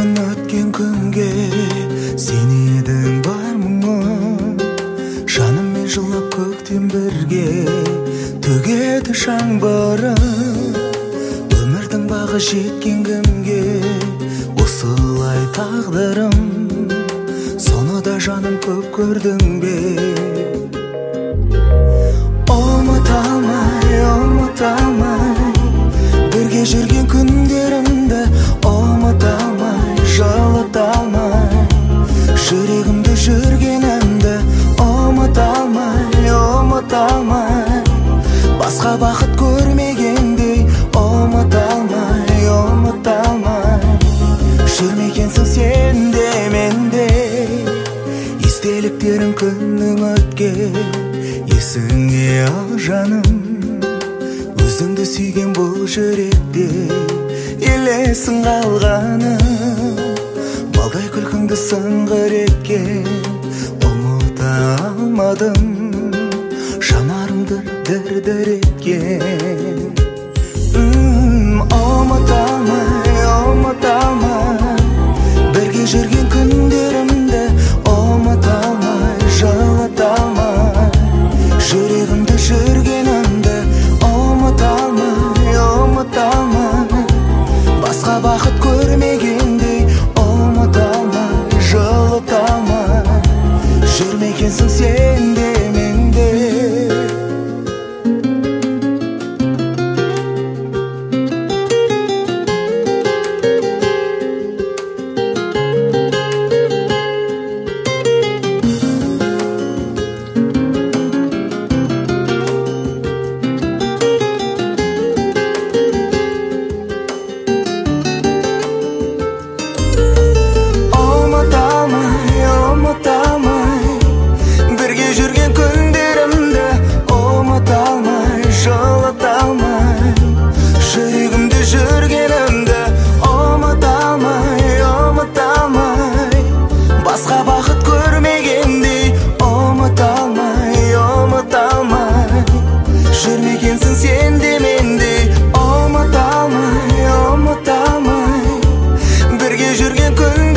өткен күнге сен едің бар мұңым, жаныммен жылап көктем бірге төгеді жаңбырын. Өмірдің бағы жеткен кімге осылай тағдырым, соны да жаным көп көрдің бе? Ұмыта алмай бірге жүрген күндерімді, ұмыта алмай жылыта алмай жүрегімде жүргенімді, ұмыта алмай басқа бақыт көрмегендей, ұмыта алмай жүрмекенсің сен де менде. Естеліктерің күннің өткен есіңе ал жаным, өзіңді сүйген бұл жүректе елесің қалғаным. Балдай күлкіңді сыңғыр еткен ұмыта алмадым, жанарымды дір-дір еткен. Ұмыта алмай бірге жүрген күндерімді, ұмыта алмай жылыта алмай жүрегімде жүргенімді, ұмыта алмай басқа бақыт көрмегендей, ұмыта алмай жылыта алмай жүрмекенсің сен де менде. Жүрмекенсің сен де менде, ұмыта алмай бірге жүрген күн